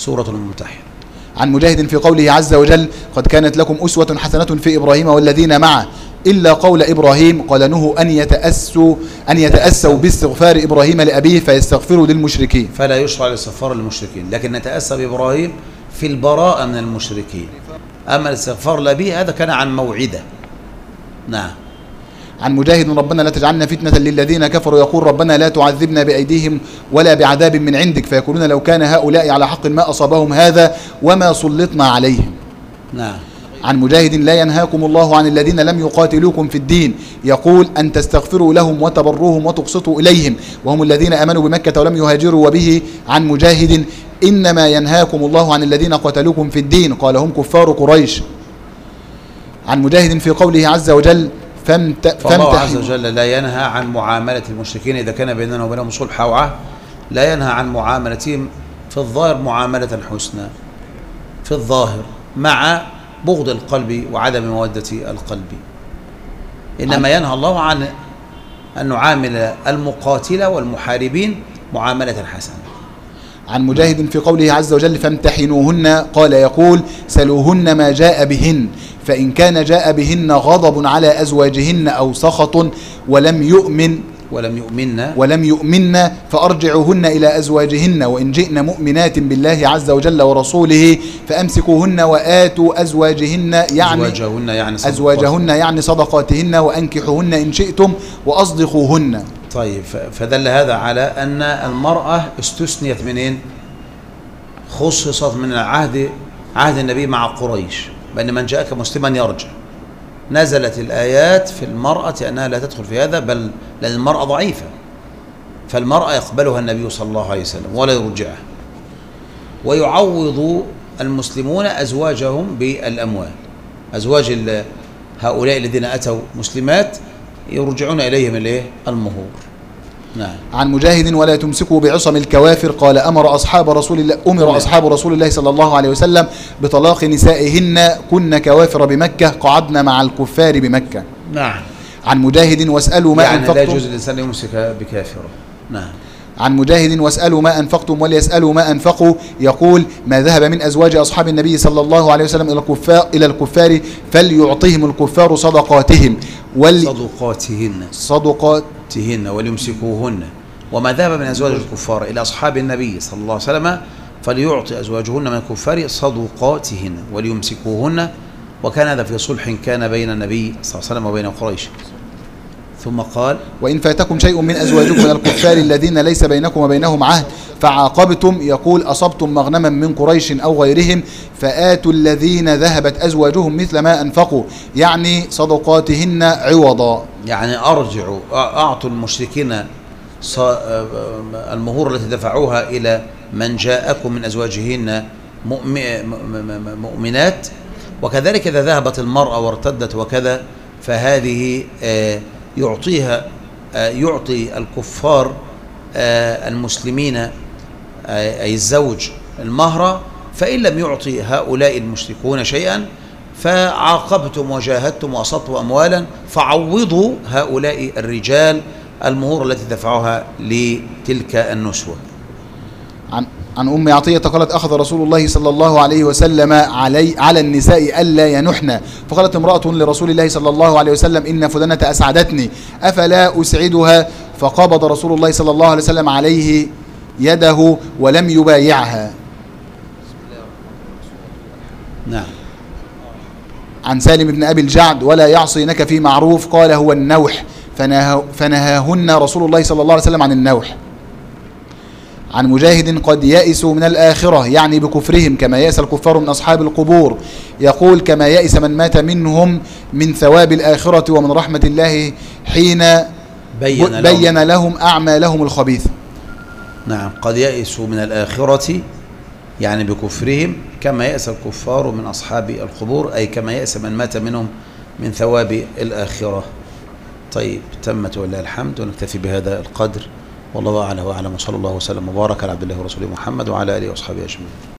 سورة الممتحن. عن مجاهد في قوله عز وجل قد كانت لكم أسوة حسنة في إبراهيم والذين معه إلا قول إبراهيم قال نهوا أن يتأسوا باستغفار إبراهيم لأبيه فيستغفروا للمشركين. فلا يشرع الاستغفار للمشركين، لكن نتأسى بإبراهيم في البراءة من المشركين. أما الاستغفار لأبيه هذا كان عن موعدة. نعم. عن مجاهد ربنا لا تجعلنا فتنة للذين كفروا يقول ربنا لا تعذبنا بأيديهم ولا بعذاب من عندك فيقولون لو كان هؤلاء على حق ما أصابهم هذا وما سلطنا عليهم. نعم. عن مجاهد لا ينهاكم الله عن الذين لم يقاتلوكم في الدين يقول أن تستغفروا لهم وتبروهم وتقسطوا إليهم وهم الذين آمنوا بمكة ولم يهاجروا. وبه عن مجاهد إنما ينهاكم الله عن الذين قتلوكم في الدين قال هم كفار قريش. عن مجاهد في قوله عز وجل فالله عز وجل لا ينهى عن معاملة المشركين إذا كان بيننا وبينهم صلح أو عهد، لا ينهى عن معاملتهم في الظاهر معاملة حسنى في الظاهر مع بغض القلب وعدم مودة القلب، إنما ينهى الله عن أن نعامل المقاتلة والمحاربين معاملة حسنة. عن مجاهد في قوله عز وجل فامتحنوهن قال يقول سلوهن ما جاء بهن فإن كان جاء بهن غضب على أزواجهن أو سخط ولم يؤمن فأرجعوهن إلى أزواجهن وإن جئن مؤمنات بالله عز وجل ورسوله فأمسكوهن وآتوا أزواجهن يعني صدقاتهن وأنكحوهن إن شئتم وأصدقوهن. طيب، فدل هذا على أن المرأة استثنيت منين؟ خصصت من عهد النبي مع قريش بأن من جاءك مسلما يرجع. نزلت الآيات في المرأة أنها لا تدخل في هذا، بل لأن المرأة ضعيفة، فالمرأة يقبلها النبي صلى الله عليه وسلم ولا يرجعها، ويعوض المسلمون أزواجهم بالأموال. أزواج هؤلاء الذين أتوا مسلمات يرجعون إليهم المهور. نعم. عن مجاهد ولا تمسكوا بعصم الكوافر قال أمر أصحاب رسول الله صلى الله عليه وسلم بطلاق نسائهن كن كوافر بمكة قعدنا مع الكفار بمكة. نعم. عن مجاهد واسألوا ما أنفقتم لا يجوز الإنسان يمسك بكافر. نعم. عن مجاهد واسألوا ما أنفقتم وليسألوا ما أنفقوا يقول ما ذهب من أزواج أصحاب النبي صلى الله عليه وسلم إلى الكفار فليعطيهم الكفار صدقاتهم صدقاتهن وليمسكوهن. وما ذهب من أزواج الكفار إلى أصحاب النبي صلى الله عليه وسلم فليعطي أزواجهن من الكفار صدقاتهن وليمسكوهن. وكان هذا في صلح كان بين النبي صلى الله عليه وسلم وبين قريش. ثم قال وإن فاتكم شيء من أزواجكم من الكفار الذين ليس بينكم وبينهم عهد فعاقبتم يقول أصبتم مغنما من قريش أو غيرهم فآتوا الذين ذهبت أزواجهم مثل ما أنفقوا يعني صدقاتهن عوضا. يعني أعطوا المشركين المهور التي دفعوها إلى من جاءكم من أزواجهن مؤمنات. وكذلك إذا ذهبت المرأة وارتدت وكذا فهذه يعطي الكفار المسلمين أي الزوج المهر، فإن لم يعطي هؤلاء المشركون شيئا فعاقبتم وجاهدتم وأصبتم أموالا فعوضوا هؤلاء الرجال المهور التي دفعوها لتلك النسوة. عن أم عطية قالت أخذ رسول الله صلى الله عليه وسلم على النساء ألا ينحن فقالت امرأة لرسول الله صلى الله عليه وسلم إن فلانة أسعدتني أفلا أسعدها فقبض رسول الله صلى الله عليه وسلم عليه يده ولم يبايعها. نعم. عن سالم بن أبي الجعد ولا يعصينك في معروف قال هو النوح فنهاهن رسول الله صلى الله عليه وسلم عن النوح. عن مجاهد قد يئسوا من الآخرة يعني بكفرهم كما يأس الكفار من أصحاب القبور يقول كما يئس من مات منهم من ثواب الآخرة ومن رحمة الله حين بين لهم أعمالهم الخبيثة. نعم. قد يئسوا من الآخرة يعني بكفرهم كما يأس الكفار من أصحاب القبور أي كما يأس من مات منهم من ثواب الآخرة. طيب، تمت ولله الحمد، ونكتفي بهذا القدر، والله أعلم وأعلم، وصلى الله وسلم وبارك على عبد الله ورسوله محمد وعلى آله وأصحابه أجمعين.